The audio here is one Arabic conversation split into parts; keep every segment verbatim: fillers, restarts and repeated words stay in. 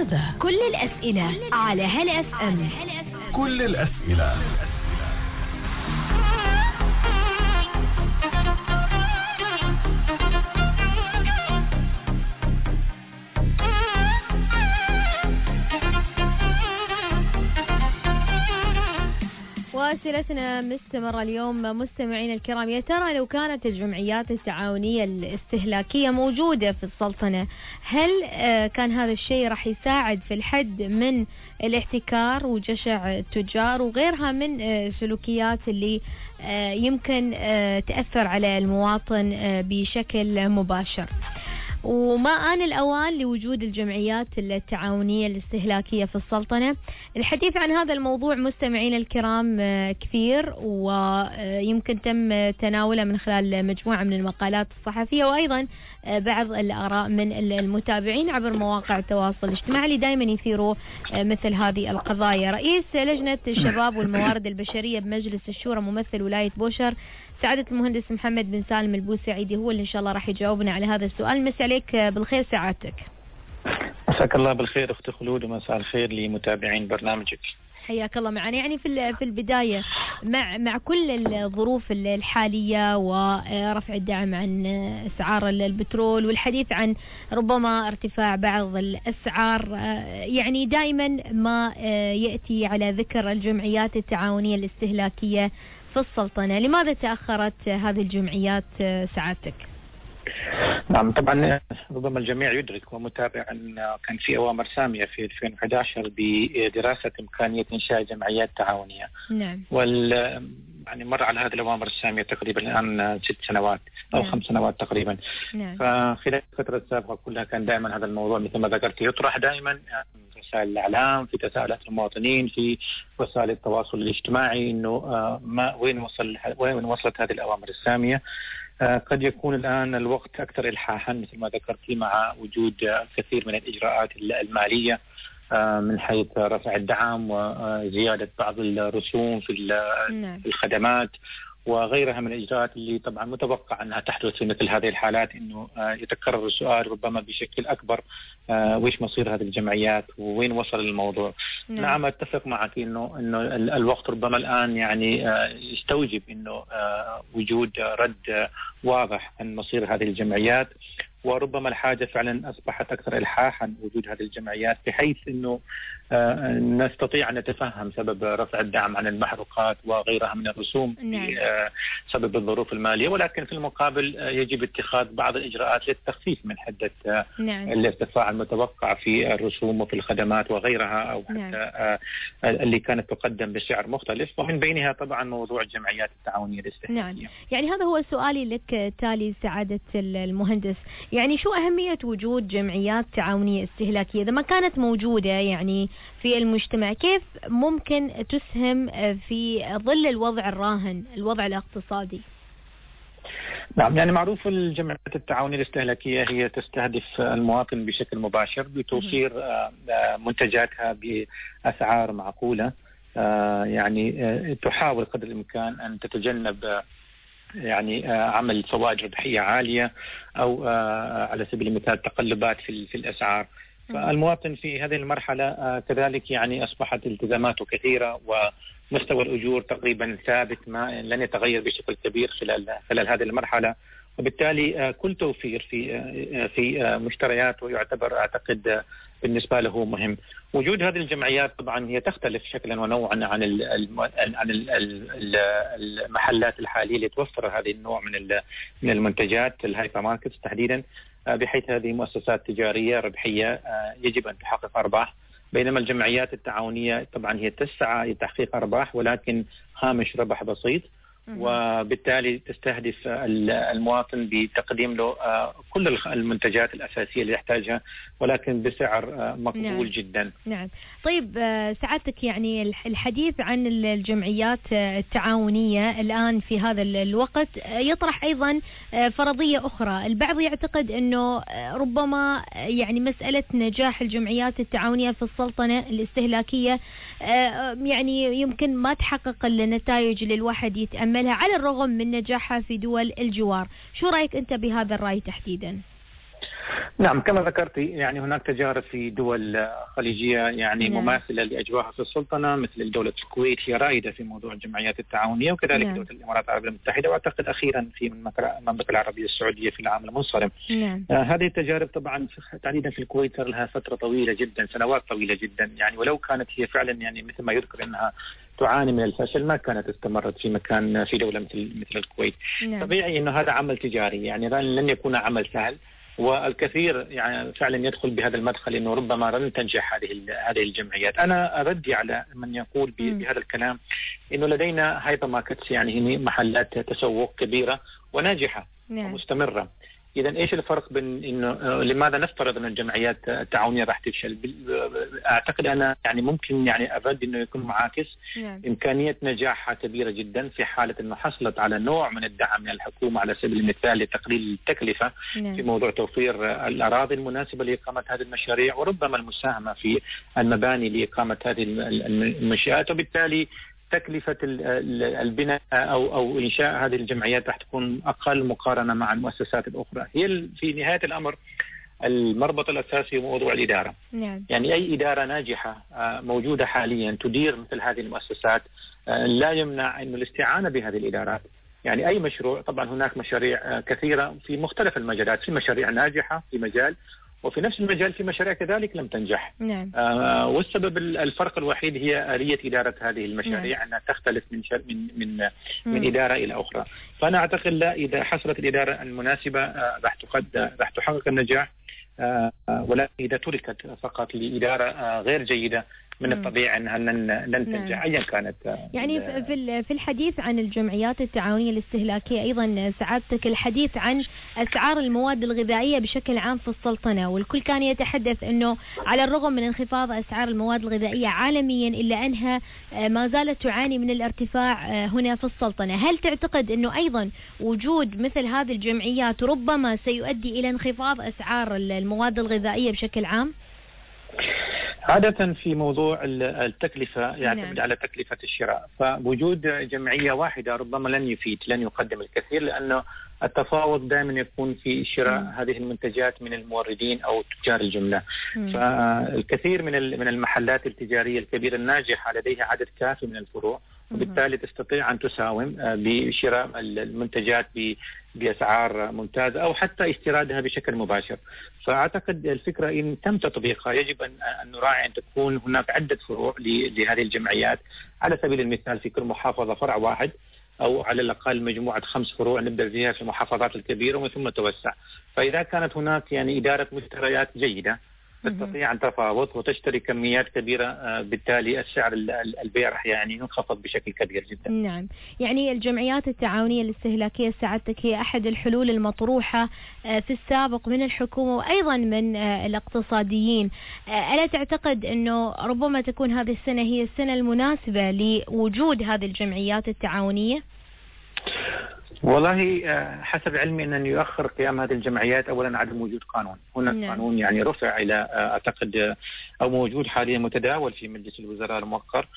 ماذا؟ كل الأسئلة على هلا اف ام. كل الأسئلة. وأسئلتنا مستمرة اليوم مستمعين الكرام. يا ترى لو كانت الجمعيات التعاونية الاستهلاكية موجودة في السلطنة، هل كان هذا الشيء راح يساعد في الحد من الاحتكار وجشع التجار وغيرها من سلوكيات اللي يمكن تأثر على المواطن بشكل مباشر؟ وما آن الأوان لوجود الجمعيات التعاونية الاستهلاكية في السلطنة؟ الحديث عن هذا الموضوع مستمعين الكرام كثير، ويمكن تم تناوله من خلال مجموعة من المقالات الصحفية، وأيضا بعض الآراء من المتابعين عبر مواقع التواصل الاجتماعي اللي دائما يثيروا مثل هذه القضايا. رئيس لجنة الشباب والموارد البشرية بمجلس الشورى ممثل ولاية بوشر سعادة المهندس محمد بن سالم البوسعيدي هو اللي إن شاء الله راح يجاوبنا على هذا السؤال. مساء عليك بالخير سعادتك. مساك الله بالخير أختي خلود، ومساء الخير لمتابعين برنامجك. حياك الله معنا. يعني في في البداية مع مع كل الظروف الحالية ورفع الدعم عن أسعار البترول والحديث عن ربما ارتفاع بعض الأسعار، يعني دائما ما يأتي على ذكر الجمعيات التعاونية الاستهلاكية في السلطنة. لماذا تأخرت هذه الجمعيات سعادتك؟ نعم، طبعا ربما الجميع يدرك ومتابع أن كان في أوامر سامية في ألفين وأحد عشر بدراسة إمكانية إنشاء جمعيات تعاونية. نعم. وال يعني مر على هذه الأوامر السامية تقريبا الآن ست سنوات أو نعم. خمس سنوات تقريبا. نعم. فخلال الفترة السابقة كلها كان دائما هذا الموضوع مثل ما ذكرت يطرح دائما في وسائل الإعلام، في تساؤلات المواطنين، في وسائل التواصل الاجتماعي، إنه ما وين وصل وين وصلت هذه الأوامر السامية. قد يكون الآن الوقت أكثر إلحاحا مثل ما ذكرت مع وجود كثير من الإجراءات المالية من حيث رفع الدعم وزيادة بعض الرسوم في الخدمات وغيرها من الإجراءات اللي طبعا متوقع أنها تحدث في مثل هذه الحالات، أنه يتكرر السؤال ربما بشكل أكبر وإيش مصير هذه الجمعيات ووين وصل الموضوع. نعم, نعم أتفق معك أنه أنه الوقت ربما الآن يعني يستوجب أنه وجود رد واضح عن مصير هذه الجمعيات، وربما الحاجة فعلا أصبحت أكثر إلحاحا وجود هذه الجمعيات بحيث أنه نستطيع أن نتفهم سبب رفع الدعم عن المحروقات وغيرها من الرسوم. نعم. بسبب الظروف المالية، ولكن في المقابل يجب اتخاذ بعض الإجراءات للتخفيف من حدة. نعم. الارتفاع المتوقع في الرسوم وفي الخدمات وغيرها، أو حتى نعم. اللي كانت تقدم بسعر مختلف، ومن بينها طبعا موضوع الجمعيات التعاونية الاستهلاكية. نعم. يعني هذا هو سؤالي لك تالي سعادة المهندس، يعني شو أهمية وجود جمعيات تعاونية استهلاكية إذا ما كانت موجودة يعني في المجتمع؟ كيف ممكن تسهم في ظل الوضع الراهن، الوضع الاقتصادي؟ نعم، يعني معروف الجمعيات التعاونية الاستهلاكية هي تستهدف المواطن بشكل مباشر بتوفير منتجاتها بأسعار معقولة، يعني تحاول قدر الإمكان أن تتجنب يعني عمل فوائد ربحية عالية أو على سبيل المثال تقلبات في في الأسعار. فالمواطن في هذه المرحلة كذلك يعني أصبحت التزاماته كثيرة، ومستوى الأجور تقريبا ثابت ما لن يتغير بشكل كبير خلال خلال هذه المرحلة، وبالتالي كل توفير في في مشترياته يعتبر أعتقد بالنسبة له مهم. وجود هذه الجمعيات طبعا هي تختلف شكلا ونوعا عن عن المحلات الحالية اللي توفر هذه النوع من من المنتجات، الهايبر ماركتس تحديدا، بحيث هذه مؤسسات تجارية ربحية يجب أن تحقق أرباح، بينما الجمعيات التعاونية طبعا هي تسعى لتحقيق أرباح ولكن هامش ربح بسيط، وبالتالي تستهدف المواطن بتقديم له كل المنتجات الأساسية اللي يحتاجها ولكن بسعر مقبول. نعم. جدا. نعم. طيب سعادتك، يعني الحديث عن الجمعيات التعاونية الآن في هذا الوقت يطرح أيضا فرضية أخرى. البعض يعتقد أنه ربما يعني مسألة نجاح الجمعيات التعاونية في السلطنة الاستهلاكية يعني يمكن ما تحقق النتائج اللي الواحد يتأملها على الرغم من نجاحها في دول الجوار. شو رأيك أنت بهذا الرأي تحديدا؟ نعم كما ذكرت يعني هناك تجارب في دول خليجية يعني نعم. مماثلة لأجواءها في السلطنة، مثل دولة الكويت هي رائدة في موضوع الجمعيات التعاونية، وكذلك نعم. دولة الإمارات العربية المتحدة، وأعتقد أخيرا في المملكة العربية السعودية في العام المنصرم. نعم. آه هذه التجارب طبعا تحديدا في الكويت صار لها فترة طويلة جدا، سنوات طويلة جدا يعني، ولو كانت هي فعلا يعني مثل ما يذكر أنها تعاني من الفشل ما كانت استمرت في مكان في دولة مثل مثل الكويت. نعم. طبيعي إنه هذا عمل تجاري يعني لن يكون عمل سهل، والكثير يعني فعلا يدخل بهذا المدخل انه ربما لن تنجح هذه هذه الجمعيات. انا اردي على من يقول بهذا الكلام انه لدينا هايبر ماركتس يعني محلات تسوق كبيره وناجحه نعم. ومستمره. اذا ايش الفرق بين انه لماذا نفترض ان الجمعيات التعاونيه راح تفشل؟ اعتقد انا يعني ممكن يعني ارد انه يكون معاكس نعم. امكانيه نجاحها كبيره جدا في حاله انه حصلت على نوع من الدعم من الحكومه على سبيل المثال لتقليل التكلفه نعم. في موضوع توفير الاراضي المناسبه لاقامه هذه المشاريع، وربما المساهمه في المباني لاقامه هذه المنشآت، وبالتالي تكلفة البناء أو أو إنشاء هذه الجمعيات راح تكون أقل مقارنة مع المؤسسات الأخرى. هي في نهاية الأمر المربط الأساسي هو موضوع الإدارة. نعم. يعني أي إدارة ناجحة موجودة حاليا تدير مثل هذه المؤسسات لا يمنع أن الاستعانة بهذه الإدارات. يعني أي مشروع، طبعا هناك مشاريع كثيرة في مختلف المجالات، في مشاريع ناجحة في مجال، وفي نفس المجال في مشاريع كذلك لم تنجح. نعم. آه والسبب الفرق الوحيد هي آلية إدارة هذه المشاريع نعم. أنها تختلف من شر من من مم. من إدارة إلى أخرى. فأنا أعتقد لا، إذا حصلت الإدارة المناسبة آه راح تقد راح تحقق النجاح، آه ولا إذا تركت فقط لإدارة آه غير جيدة من الطبيعي أنها لن تنجح أيا كانت. يعني في في الحديث عن الجمعيات التعاونية الاستهلاكية أيضا سعادتك الحديث عن أسعار المواد الغذائية بشكل عام في السلطنة، والكل كان يتحدث أنه على الرغم من انخفاض أسعار المواد الغذائية عالميا إلا أنها ما زالت تعاني من الارتفاع هنا في السلطنة. هل تعتقد أنه أيضا وجود مثل هذه الجمعيات ربما سيؤدي إلى انخفاض أسعار المواد الغذائية بشكل عام؟ عادة في موضوع التكلفة يعتمد نعم. على تكلفة الشراء، فوجود جمعية واحدة ربما لن يفيد، لن يقدم الكثير، لأنه التفاوض دائما يكون في شراء مم. هذه المنتجات من الموردين أو تجار الجملة. مم. فالكثير من من المحلات التجارية الكبيرة الناجحة لديها عدد كافي من الفروع، وبالتالي تستطيع أن تساوم بشراء المنتجات بأسعار ممتازة أو حتى استيرادها بشكل مباشر. فأعتقد الفكرة إن تم تطبيقها يجب أن نراعي أن تكون هناك عدة فروع لهذه الجمعيات، على سبيل المثال في كل محافظة فرع واحد، أو على الأقل مجموعة خمس فروع نبدأ فيها في المحافظات الكبيرة ومن ثم توسع. فإذا كانت هناك يعني إدارة مشتريات جيدة تستطيع أن تفاوض وتشتري كميات كبيرة، بالتالي السعر البيع راح يعني ينخفض بشكل كبير جدا. نعم، يعني الجمعيات التعاونية الاستهلاكية سعادتك هي أحد الحلول المطروحة في السابق من الحكومة وأيضا من الاقتصاديين. ألا تعتقد أنه ربما تكون هذه السنة هي السنة المناسبة لوجود هذه الجمعيات التعاونية؟ والله حسب علمي أن يؤخر قيام هذه الجمعيات أولا عدم وجود قانون. هناك نعم. قانون يعني رفع إلى أعتقد أو موجود حاليا متداول في مجلس الوزراء الموقر،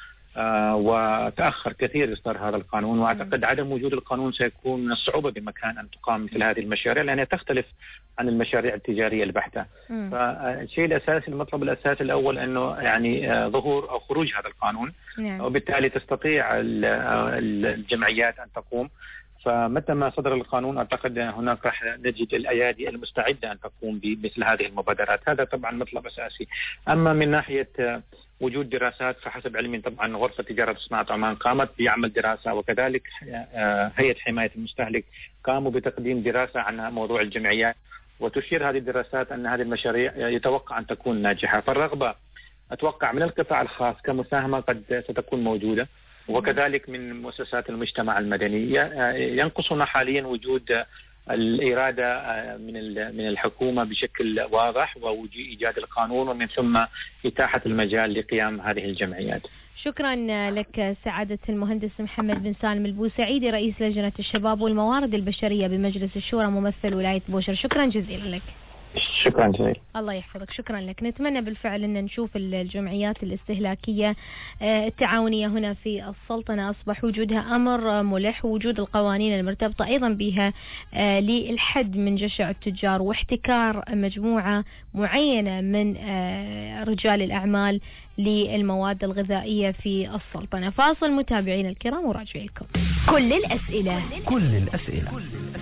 وتأخر كثير إصدار هذا القانون، وأعتقد عدم وجود القانون سيكون من الصعوبة بمكان أن تقام مثل هذه المشاريع، لأنها تختلف عن المشاريع التجارية البحتة. م. فالشيء الأساسي المطلب الأساسي الأول أنه يعني ظهور أو خروج هذا القانون، نعم. وبالتالي تستطيع الجمعيات أن تقوم. فمتى ما صدر القانون أعتقد هناك راح نجد الأيادي المستعدة أن تقوم بمثل هذه المبادرات. هذا طبعا مطلب أساسي. أما من ناحية وجود دراسات فحسب علمي طبعا غرفة تجارة وصناعة عمان قامت بعمل دراسة، وكذلك هيئة حماية المستهلك قاموا بتقديم دراسة عن موضوع الجمعيات، وتشير هذه الدراسات أن هذه المشاريع يتوقع أن تكون ناجحة. فالرغبة أتوقع من القطاع الخاص كمساهمة قد ستكون موجودة، وكذلك من مؤسسات المجتمع المدني. ينقصنا حاليا وجود الإرادة من من الحكومة بشكل واضح، ووجود إيجاد القانون، ومن ثم إتاحة المجال لقيام هذه الجمعيات. شكرا لك سعادة المهندس محمد بن سالم البوسعيدي، رئيس لجنة الشباب والموارد البشرية بمجلس الشورى، ممثل ولاية بوشر. شكرا جزيلا لك. شكرا جزيلا. الله يحفظك، شكرا لك. نتمنى بالفعل أن نشوف الجمعيات الاستهلاكية التعاونية هنا في السلطنة أصبح وجودها أمر ملح، ووجود القوانين المرتبطة أيضا بها للحد من جشع التجار واحتكار مجموعة معينة من رجال الأعمال للمواد الغذائية في السلطنة. فاصل متابعين الكرام وراجع لكم. كل الأسئلة كل الأسئلة